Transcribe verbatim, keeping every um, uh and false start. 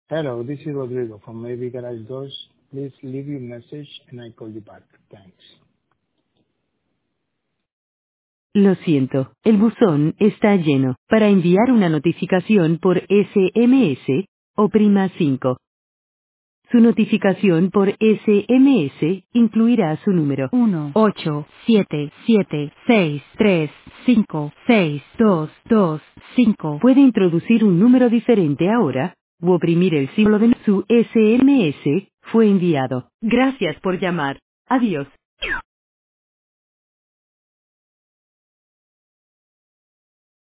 Hello, this is Rodrigo from Maybe Garage Doors. Please leave your message and I call you back. Thanks. Lo siento, el buzón está lleno. Para enviar una notificación por S M S, oprima cinco. Su notificación por S M S incluirá su número uno ocho siete siete seis tres cinco seis dos dos cinco. Puede introducir un número diferente ahora, u oprimir el símbolo de su S M S fue enviado. Gracias por llamar. Adiós.